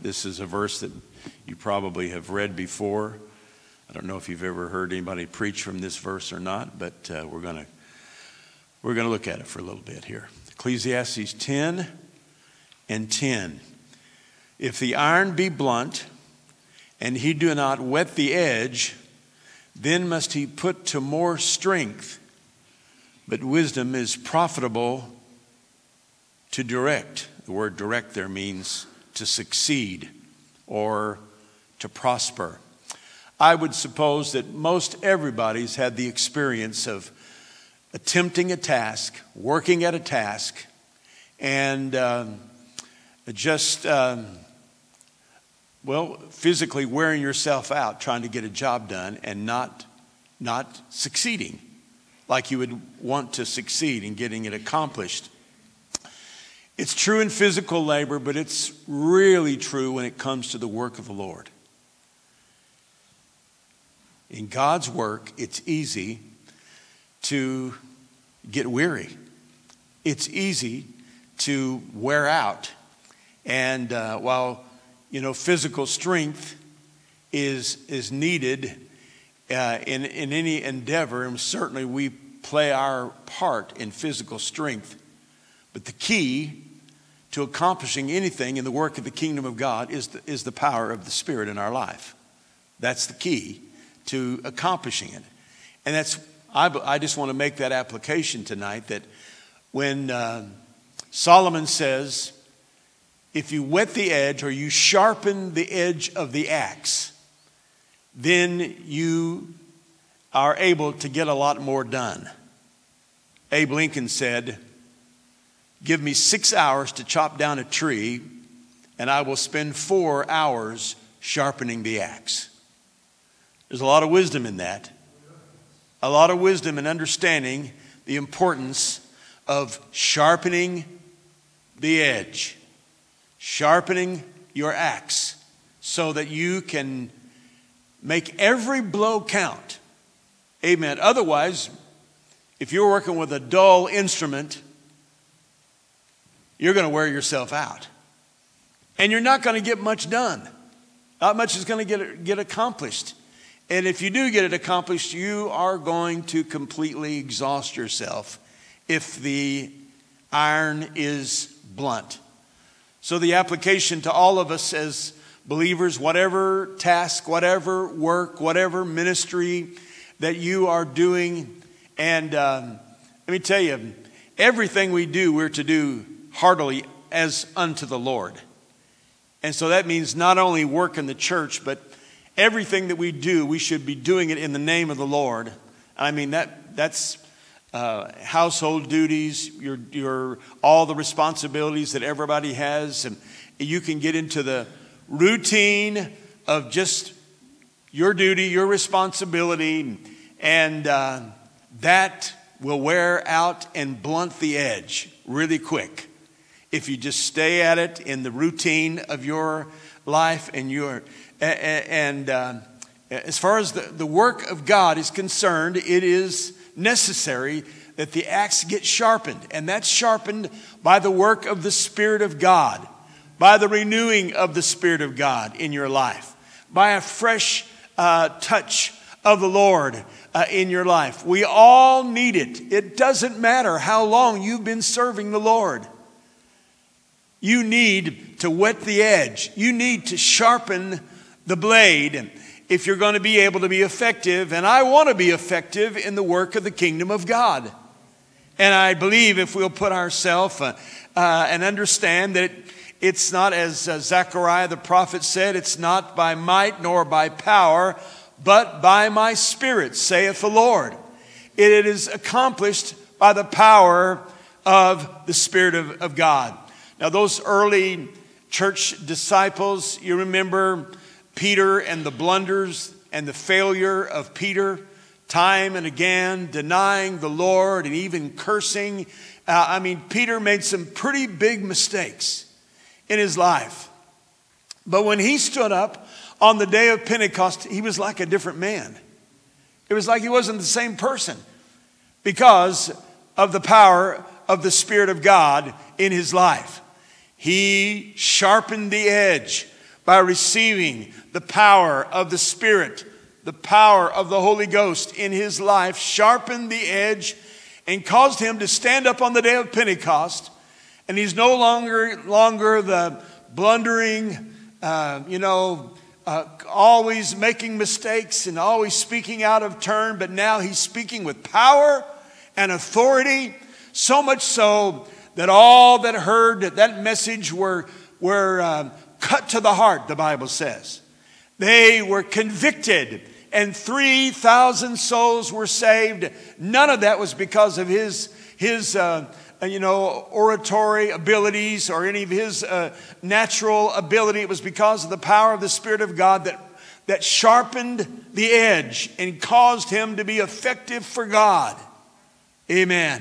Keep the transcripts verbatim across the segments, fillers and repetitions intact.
This is a verse that you probably have read before. I don't know if you've ever heard anybody preach from this verse or not, but uh, we're going to we're going to look at it for a little bit here. Ecclesiastes ten and ten. If the iron be blunt, and he do not whet the edge, then must he put to more strength. But wisdom is profitable to direct. The word direct there means to succeed or to prosper. I would suppose that most everybody's had the experience of attempting a task, working at a task, and um, just, um, well, physically wearing yourself out trying to get a job done and not, not succeeding like you would want to succeed in getting it accomplished. It's true in physical labor, but it's really true when it comes to the work of the Lord. In God's work, it's easy to get weary. It's easy to wear out. And uh, while, you know, physical strength is is needed uh, in, in any endeavor, and certainly we play our part in physical strength, but the key to accomplishing anything in the work of the kingdom of God is the, is the power of the Spirit in our life. That's the key to accomplishing it. And that's, I, I just want to make that application tonight, that when uh, Solomon says, if you whet the edge or you sharpen the edge of the axe, then you are able to get a lot more done. Abe Lincoln said, give me six hours to chop down a tree, and I will spend four hours sharpening the axe. There's a lot of wisdom in that. A lot of wisdom in understanding the importance of sharpening the edge. Sharpening your axe so that you can make every blow count. Amen. Otherwise, if you're working with a dull instrument, you're going to wear yourself out. And you're not going to get much done. Not much is going to get, get accomplished. And if you do get it accomplished, you are going to completely exhaust yourself if the iron is blunt. So the application to all of us as believers, whatever task, whatever work, whatever ministry that you are doing, and um, let me tell you, everything we do, we're to do heartily as unto the Lord. And so that means not only work in the church, but everything that we do, we should be doing it in the name of the Lord. I mean, that that's uh, household duties, your your all the responsibilities that everybody has, and you can get into the routine of just your duty, your responsibility, and uh, that will wear out and blunt the edge really quick if you just stay at it in the routine of your life and your and uh, as far as the, the work of God is concerned, it is necessary that the axe get sharpened, and that's sharpened by the work of the Spirit of God, by the renewing of the Spirit of God in your life, by a fresh uh, touch of the Lord uh, in your life. We all need it. It doesn't matter how long you've been serving the Lord. You need to whet the edge. You need to sharpen the blade if you're going to be able to be effective. And I want to be effective in the work of the kingdom of God. And I believe if we'll put ourselves uh, uh, and understand that it's not, as uh, Zechariah the prophet said, it's not by might nor by power, but by my Spirit, saith the Lord. It is accomplished by the power of the Spirit of, of God. Now, those early church disciples, you remember Peter and the blunders and the failure of Peter, time and again denying the Lord and even cursing. Uh, I mean, Peter made some pretty big mistakes in his life. But when he stood up on the day of Pentecost, he was like a different man. It was like he wasn't the same person because of the power of the Spirit of God in his life. He sharpened the edge by receiving the power of the Spirit, the power of the Holy Ghost in his life, sharpened the edge and caused him to stand up on the day of Pentecost. And he's no longer, longer the blundering, uh, you know, uh, always making mistakes and always speaking out of turn. But now he's speaking with power and authority, so much so that all that heard that, that message were, were uh, cut to the heart, the Bible says. They were convicted, and three thousand souls were saved. None of that was because of his, his uh, you know, oratory abilities or any of his uh, natural ability. It was because of the power of the Spirit of God that, that sharpened the edge and caused him to be effective for God. Amen.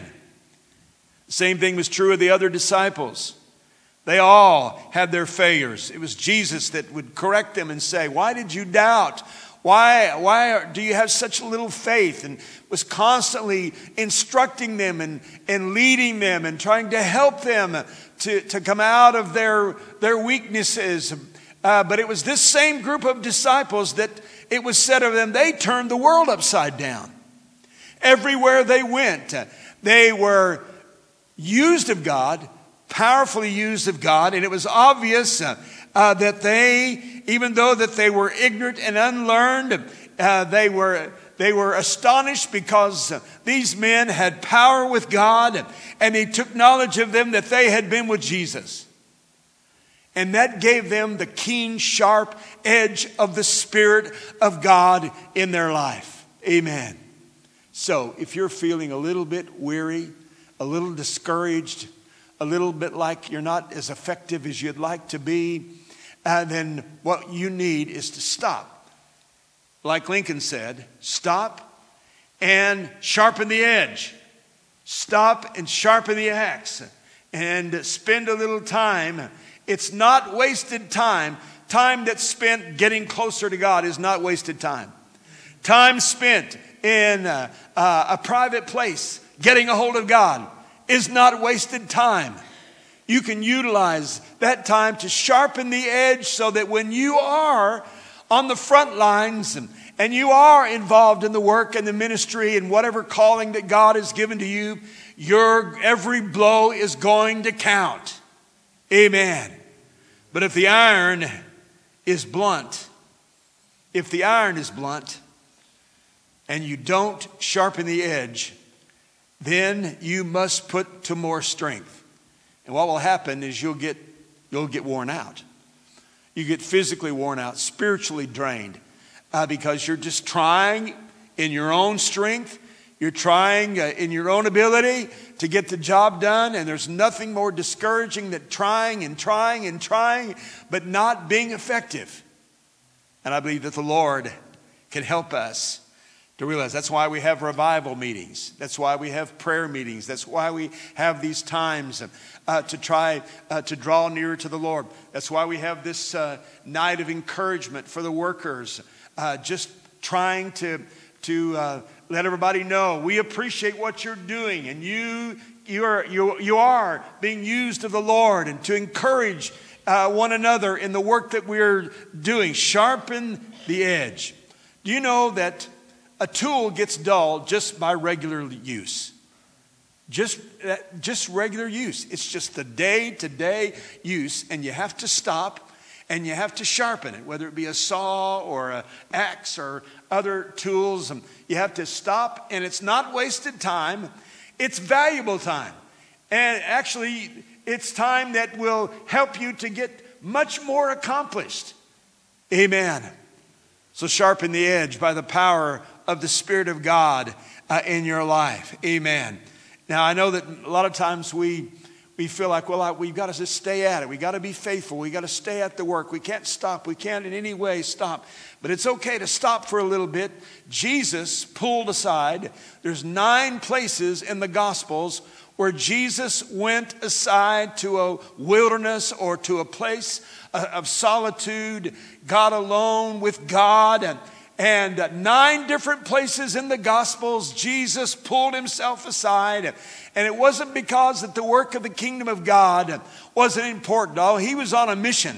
The same thing was true of the other disciples. They all had their failures. It was Jesus that would correct them and say, "Why did you doubt? Why, why do you have such little faith?" And was constantly instructing them and, and leading them and trying to help them to, to come out of their, their weaknesses. Uh, but it was this same group of disciples that it was said of them, they turned the world upside down. Everywhere they went, they were used of God, powerfully used of God, and it was obvious uh, uh, that they, even though that they were ignorant and unlearned, uh, they were they were astonished because uh, these men had power with God, and they took knowledge of them that they had been with Jesus. And that gave them the keen, sharp edge of the Spirit of God in their life. Amen. So if you're feeling a little bit weary, a little discouraged, a little bit like you're not as effective as you'd like to be, uh, then what you need is to stop. Like Lincoln said, stop and sharpen the edge. Stop and sharpen the axe and spend a little time. It's not wasted time. Time that's spent getting closer to God is not wasted time. Time spent in uh, uh, a private place getting a hold of God is not wasted time. You can utilize that time to sharpen the edge so that when you are on the front lines and, and you are involved in the work and the ministry and whatever calling that God has given to you, your every blow is going to count. Amen. But if the iron is blunt, if the iron is blunt and you don't sharpen the edge, then you must put to more strength. And what will happen is you'll get you'll get worn out. You get physically worn out, spiritually drained, uh, because you're just trying in your own strength. You're trying uh, in your own ability to get the job done, and there's nothing more discouraging than trying and trying and trying, but not being effective. And I believe that the Lord can help us to realize that's why we have revival meetings. That's why we have prayer meetings. That's why we have these times uh, to try uh, to draw nearer to the Lord. That's why we have this uh, night of encouragement for the workers, uh, just trying to, to uh, let everybody know we appreciate what you're doing, and you, you, are, you, you are being used of the Lord, and to encourage uh, one another in the work that we're doing. Sharpen the edge. Do you know that a tool gets dull just by regular use? Just, uh, just regular use. It's just the day-to-day use, and you have to stop and you have to sharpen it, whether it be a saw or an axe or other tools. And you have to stop, and it's not wasted time. It's valuable time. And actually, it's time that will help you to get much more accomplished. Amen. So sharpen the edge by the power of the Spirit of God uh, in your life. Amen. Now, I know that a lot of times we we feel like, well, I, we've got to just stay at it. We've got to be faithful. We've got to stay at the work. We can't stop. We can't in any way stop. But it's okay to stop for a little bit. Jesus pulled aside. There's nine places in the Gospels where Jesus went aside to a wilderness or to a place of solitude, God alone with God. And, and nine different places in the Gospels, Jesus pulled himself aside. And it wasn't because that the work of the kingdom of God wasn't important. Oh, he was on a mission.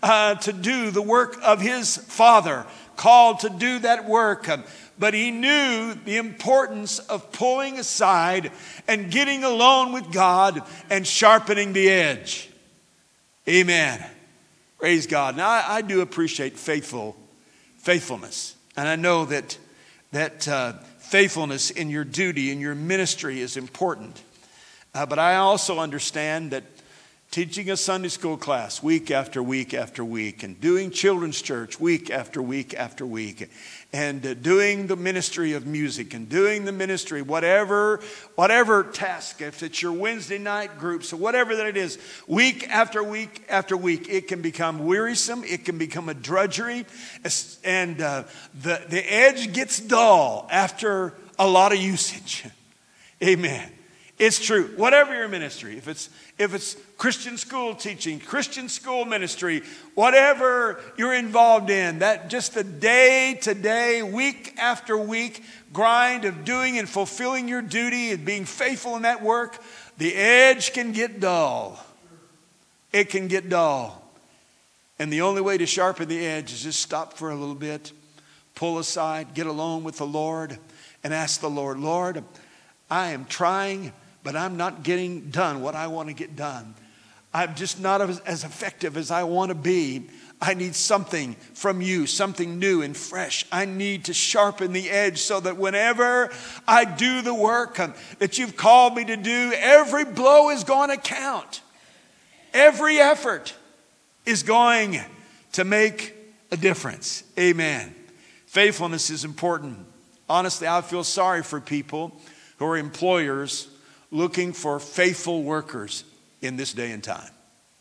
uh, to do the work of his Father, called to do that work. But he knew the importance of pulling aside and getting alone with God and sharpening the edge. Amen. Praise God. Now, I, I do appreciate faithful faithfulness. And I know that, that uh, faithfulness in your duty, in your ministry is important. Uh, but I also understand that teaching a Sunday school class week after week after week, and doing children's church week after week after week, and uh, doing the ministry of music, and doing the ministry, whatever whatever task, if it's your Wednesday night groups or whatever that it is, week after week after week, it can become wearisome, it can become a drudgery, and uh, the, the edge gets dull after a lot of usage. Amen. It's true. Whatever your ministry, if it's if it's Christian school teaching, Christian school ministry, whatever you're involved in, that just the day to day, week after week grind of doing and fulfilling your duty and being faithful in that work, the edge can get dull. It can get dull. And the only way to sharpen the edge is just stop for a little bit, pull aside, get alone with the Lord, and ask the Lord, Lord, I am trying, but I'm not getting done what I want to get done. I'm just not as, as effective as I want to be. I need something from you, something new and fresh. I need to sharpen the edge so that whenever I do the work um, that you've called me to do, every blow is going to count. Every effort is going to make a difference. Amen. Faithfulness is important. Honestly, I feel sorry for people who are employers looking for faithful workers in this day and time.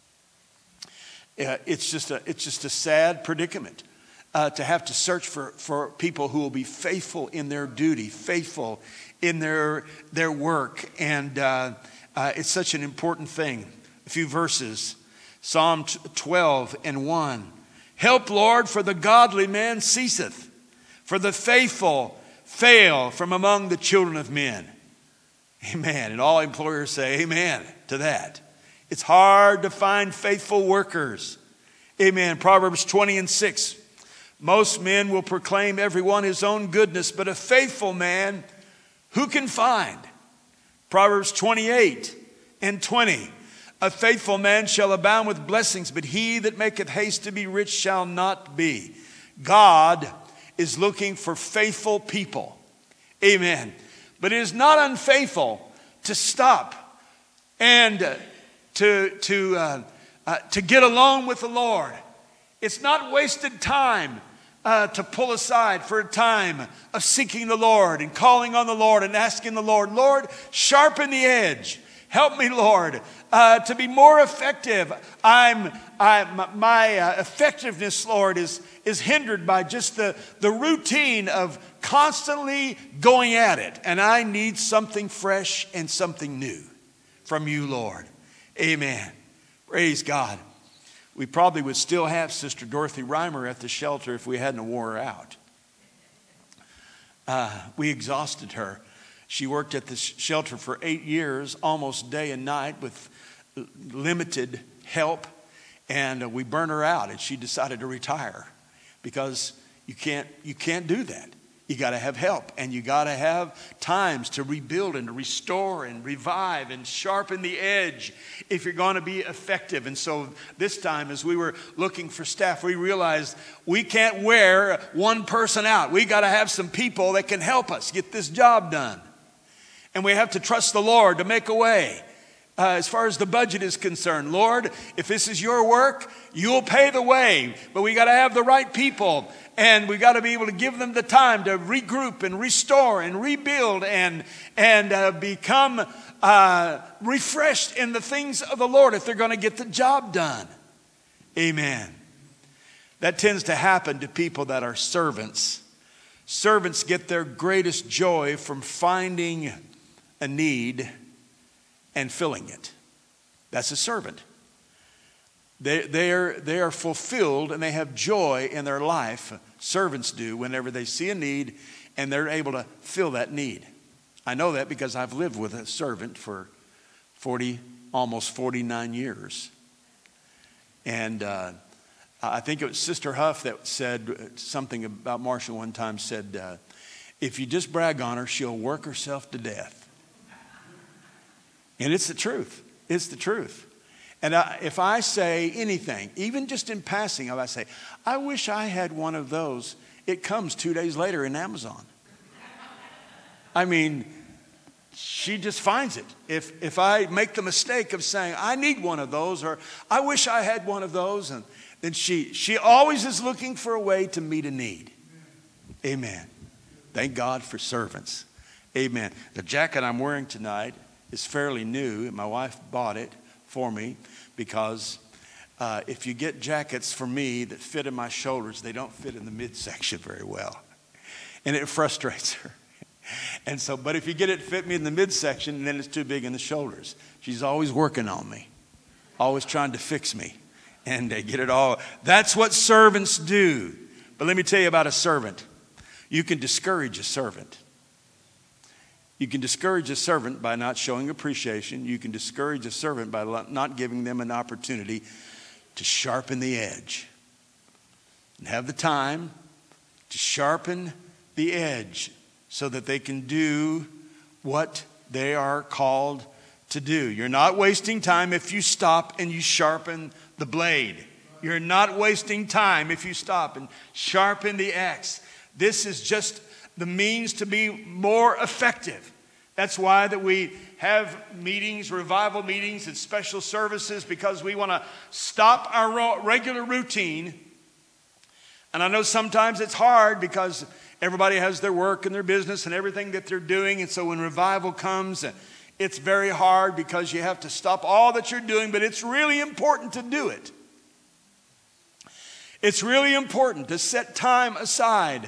Uh, it's just a it's just a sad predicament uh, to have to search for, for people who will be faithful in their duty, faithful in their their work, and uh, uh, it's such an important thing. A few verses, Psalm twelve and one. Help, Lord, for the godly man ceaseth, for the faithful fail from among the children of men. Amen. And all employers say amen to that. It's hard to find faithful workers. Amen. Proverbs twenty and six. Most men will proclaim everyone his own goodness, but a faithful man who can find? Proverbs twenty-eight and twenty. A faithful man shall abound with blessings, but he that maketh haste to be rich shall not be. God is looking for faithful people. Amen. But it is not unfaithful to stop and uh, to, to, uh, uh, to get alone with the Lord. It's not wasted time uh, to pull aside for a time of seeking the Lord and calling on the Lord and asking the Lord, Lord, sharpen the edge. Help me, Lord, uh, to be more effective. I'm, I, my, my uh, effectiveness, Lord, is, is hindered by just the, the routine of constantly going at it. And I need something fresh and something new from you, Lord. Amen. Praise God. We probably would still have Sister Dorothy Reimer at the shelter if we hadn't wore her out. Uh, we exhausted her. She worked at the shelter for eight years, almost day and night with limited help. And we burned her out and she decided to retire because you can't, you can't do that. You got to have help, and you got to have times to rebuild and to restore and revive and sharpen the edge if you're going to be effective. And so this time, as we were looking for staff, we realized we can't wear one person out. We got to have some people that can help us get this job done. And we have to trust the Lord to make a way. Uh, as far as the budget is concerned, Lord, if this is your work, you'll pay the way. But we got to have the right people, and we got to be able to give them the time to regroup and restore and rebuild and and uh, become uh, refreshed in the things of the Lord if they're going to get the job done. Amen. That tends to happen to people that are servants. Servants get their greatest joy from finding a need and filling it. That's a servant. They, they, are, they are fulfilled and they have joy in their life. Servants do whenever they see a need and they're able to fill that need. I know that because I've lived with a servant for forty, almost forty-nine years. And uh, I think it was Sister Huff that said something about Marcia one time, said, uh, if you just brag on her, she'll work herself to death. And it's the truth. It's the truth. And I, if I say anything, even just in passing, if I say, I wish I had one of those, it comes two days later in Amazon. I mean, she just finds it. If if I make the mistake of saying, I need one of those, or I wish I had one of those, and then she she always is looking for a way to meet a need. Amen. Thank God for servants. Amen. The jacket I'm wearing tonight is fairly new, and my wife bought it for me because uh, if you get jackets for me that fit in my shoulders, they don't fit in the midsection very well. And it frustrates her. And so, but if you get it fit me in the midsection, then it's too big in the shoulders. She's always working on me, always trying to fix me, and they get it all. That's what servants do. But let me tell you about a servant. You can discourage a servant. You can discourage a servant by not showing appreciation. You can discourage a servant by not giving them an opportunity to sharpen the edge. And have the time to sharpen the edge so that they can do what they are called to do. You're not wasting time if you stop and you sharpen the blade. You're not wasting time if you stop and sharpen the axe. This is just the means to be more effective. That's why that we have meetings, revival meetings and special services, because we want to stop our regular routine. And I know sometimes it's hard because everybody has their work and their business and everything that they're doing. And so when revival comes, it's very hard because you have to stop all that you're doing. But it's really important to do it. It's really important to set time aside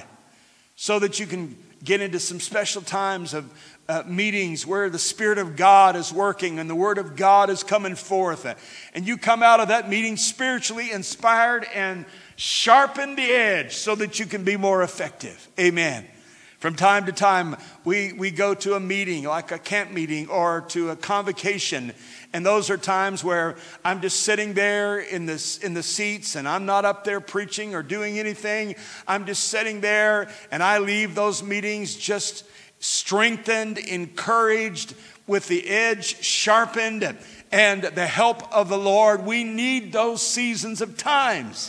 so that you can get into some special times of uh, meetings where the Spirit of God is working and the Word of God is coming forth. And you come out of that meeting spiritually inspired and sharpen the edge so that you can be more effective. Amen. From time to time, we, we go to a meeting, like a camp meeting or to a convocation. And those are times where I'm just sitting there in, this, in the seats and I'm not up there preaching or doing anything. I'm just sitting there, and I leave those meetings just strengthened, encouraged, with the edge sharpened, and the help of the Lord. We need those seasons of times.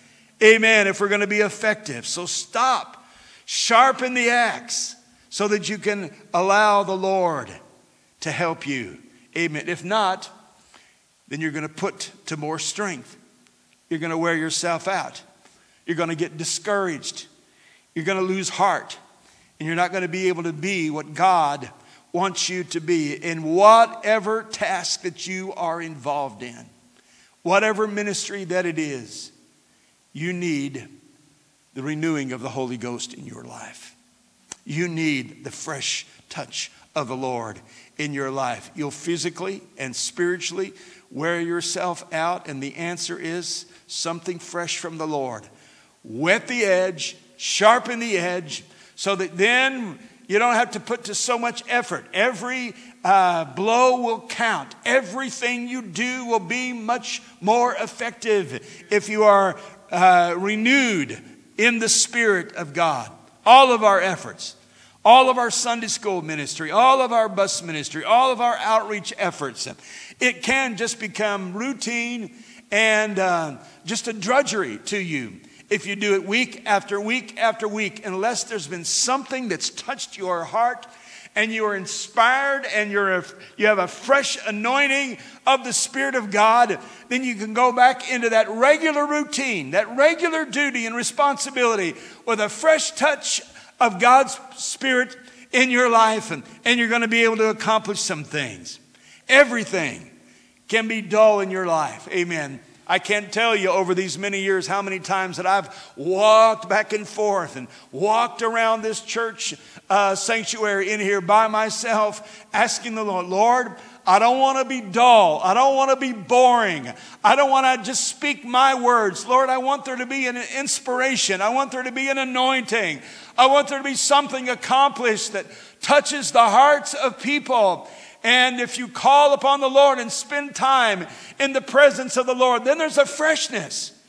Amen. If we're going to be effective. So stop. Sharpen the axe so that you can allow the Lord to help you. Amen. If not, then you're going to put to more strength. You're going to wear yourself out. You're going to get discouraged. You're going to lose heart. And you're not going to be able to be what God wants you to be in whatever task that you are involved in. Whatever ministry that it is, you need the renewing of the Holy Ghost in your life. You need the fresh touch of the Lord in your life. You'll physically and spiritually wear yourself out, and the answer is something fresh from the Lord. Whet the edge, sharpen the edge, so that then you don't have to put to so much effort. Every uh, blow will count. Everything you do will be much more effective if you are uh, renewed in the Spirit of God. All of our efforts, all of our Sunday school ministry, all of our bus ministry, all of our outreach efforts, it can just become routine and uh, just a drudgery to you if you do it week after week after week, unless there's been something that's touched your heart and you are inspired and you're a, you have a fresh anointing of the Spirit of God. Then you can go back into that regular routine, that regular duty and responsibility with a fresh touch of God's Spirit in your life, and, and you're going to be able to accomplish some things. Everything can be dull in your life. Amen. I can't tell you over these many years how many times that I've walked back and forth and walked around this church uh, sanctuary in here by myself, asking the Lord, Lord, I don't want to be dull. I don't want to be boring. I don't want to just speak my words. Lord, I want there to be an inspiration. I want there to be an anointing. I want there to be something accomplished that touches the hearts of people. And if you call upon the Lord and spend time in the presence of the Lord, then there's a freshness.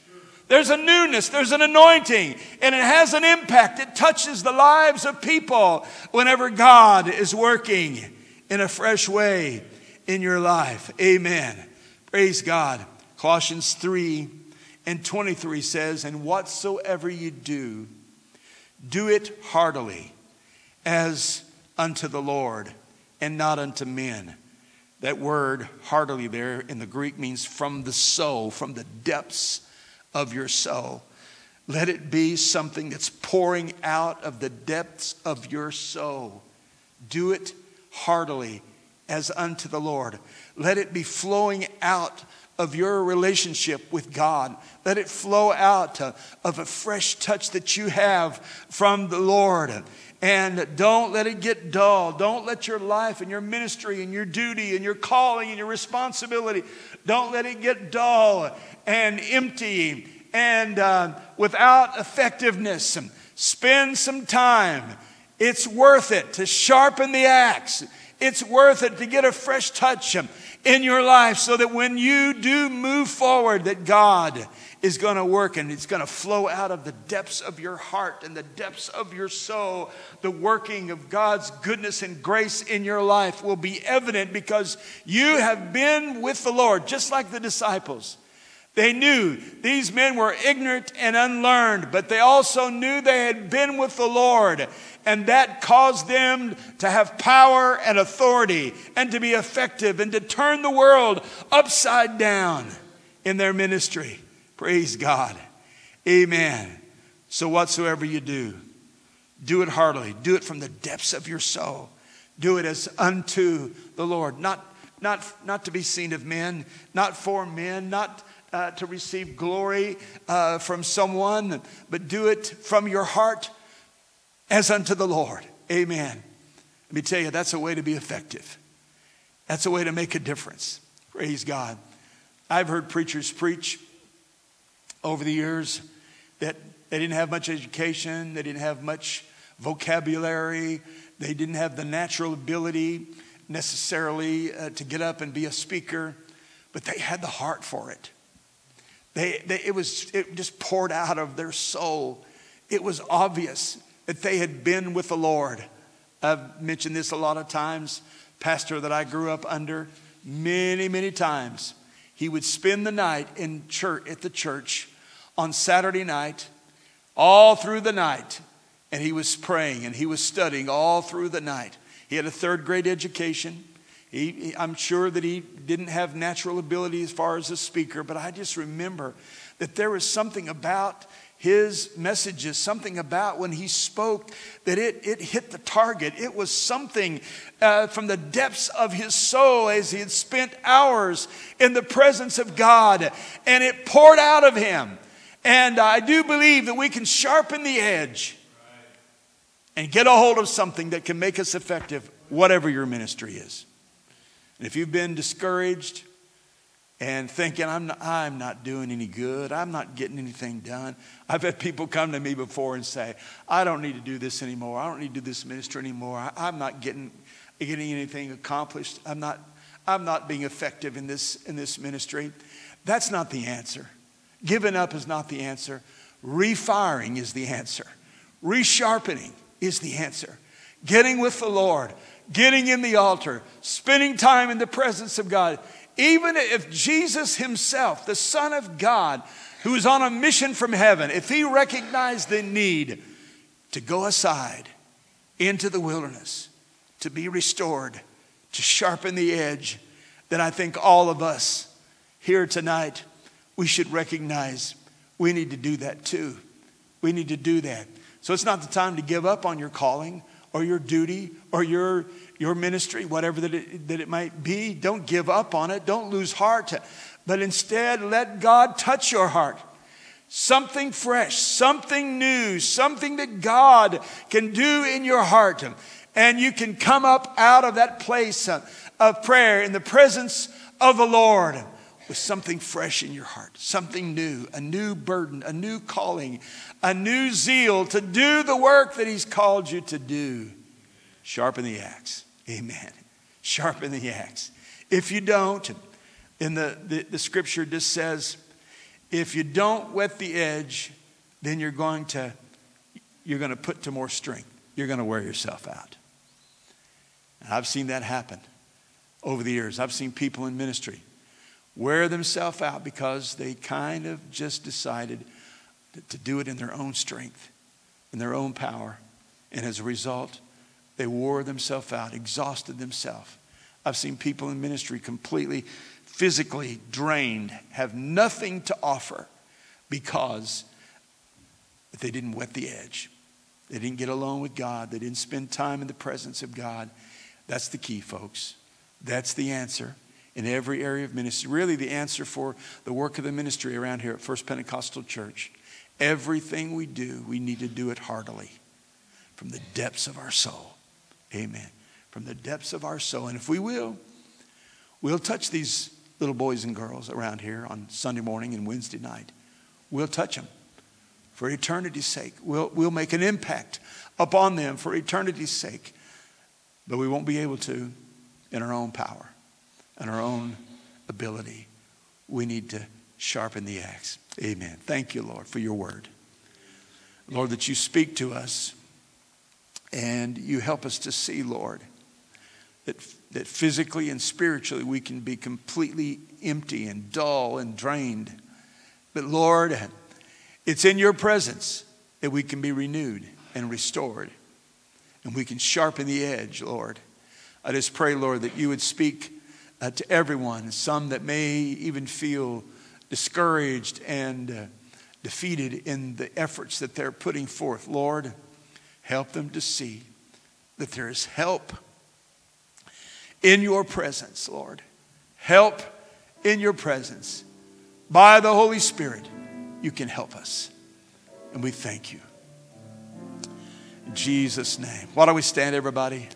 There's a newness, there's an anointing, and it has an impact. It touches the lives of people whenever God is working in a fresh way in your life. Amen. Praise God. Colossians three and twenty-three says, and whatsoever you do, do it heartily, as unto the Lord, and not unto men. That word heartily there in the Greek means from the soul, from the depths of your soul. Let it be something that's pouring out of the depths of your soul. Do it heartily, as unto the Lord. Let it be flowing out of your relationship with God. Let it flow out uh, of a fresh touch that you have from the Lord. And don't let it get dull. Don't let your life and your ministry and your duty and your calling and your responsibility, don't let it get dull and empty and uh, without effectiveness. Spend some time. It's worth it to sharpen the axe. It's worth it to get a fresh touch in your life so that when you do move forward, that God is going to work and it's going to flow out of the depths of your heart and the depths of your soul. The working of God's goodness and grace in your life will be evident because you have been with the Lord, just like the disciples. They knew these men were ignorant and unlearned, but they also knew they had been with the Lord. And that caused them to have power and authority and to be effective and to turn the world upside down in their ministry. Praise God. Amen. So whatsoever you do, do it heartily. Do it from the depths of your soul. Do it as unto the Lord. Not, not, not to be seen of men, not for men, not uh, to receive glory uh, from someone, but do it from your heart as unto the Lord. Amen. Let me tell you, that's a way to be effective. That's a way to make a difference. Praise God. I've heard preachers preach over the years that they didn't have much education. They didn't have much vocabulary. They didn't have the natural ability necessarily uh, to get up and be a speaker. But they had the heart for it. They, they, it was it just poured out of their soul. It was obvious that they had been with the Lord. I've mentioned this a lot of times. Pastor that I grew up under, many, many times, he would spend the night in church at the church on Saturday night, all through the night, and he was praying and he was studying all through the night. He had a third grade education. He, he, I'm sure that he didn't have natural ability as far as a speaker, but I just remember that there was something about his messages, something about when he spoke that it, it hit the target. It was something uh, from the depths of his soul as he had spent hours in the presence of God, and it poured out of him. And I do believe that we can sharpen the edge and get a hold of something that can make us effective, whatever your ministry is. And if you've been discouraged and thinking, I'm not, I'm not doing any good, I'm not getting anything done. I've had people come to me before and say, I don't need to do this anymore. I don't need to do this ministry anymore. I, I'm not getting, getting anything accomplished. I'm not, I'm not being effective in this, in this ministry. That's not the answer. Giving up is not the answer. Refiring is the answer. Resharpening is the answer. Getting with the Lord, getting in the altar, spending time in the presence of God. Even if Jesus himself, the Son of God, who is on a mission from heaven, if he recognized the need to go aside into the wilderness, to be restored, to sharpen the edge, then I think all of us here tonight, we should recognize we need to do that too. We need to do that. So it's not the time to give up on your calling or your duty or your your ministry, whatever that it, that it might be. Don't give up on it. Don't lose heart. But instead, let God touch your heart. Something fresh, something new, something that God can do in your heart. And you can come up out of that place of prayer in the presence of the Lord with something fresh in your heart, something new, a new burden, a new calling, a new zeal to do the work that he's called you to do. Sharpen the axe. Amen. Sharpen the axe. If you don't, then the, the, the scripture just says If you don't wet the edge, then you're going to you're going to put to more strength. You're going to wear yourself out. And I've seen that happen over the years. I've seen people in ministry wear themselves out because they kind of just decided to do it in their own strength, in their own power. And as a result, they wore themselves out, exhausted themselves. I've seen people in ministry completely physically drained, have nothing to offer because they didn't wet the edge. They didn't get alone with God. They didn't spend time in the presence of God. That's the key, folks. That's the answer in every area of ministry. Really the answer for the work of the ministry around here at First Pentecostal Church. Everything we do, we need to do it heartily from the depths of our soul. Amen. From the depths of our soul. And if we will, we'll touch these little boys and girls around here on Sunday morning and Wednesday night. We'll touch them for eternity's sake. We'll, we'll make an impact upon them for eternity's sake. But we won't be able to in our own power and our own ability. We need to sharpen the axe. Amen. Thank you, Lord, for your word. Lord, that you speak to us and you help us to see, Lord, that, that physically and spiritually we can be completely empty and dull and drained. But Lord, it's in your presence that we can be renewed and restored. And we can sharpen the edge, Lord. I just pray, Lord, that you would speak uh, to everyone, some that may even feel discouraged and uh, defeated in the efforts that they're putting forth. Lord, help them to see that there is help in your presence, Lord. Help in your presence. By the Holy Spirit, you can help us. And we thank you. In Jesus' name. Why don't we stand, everybody?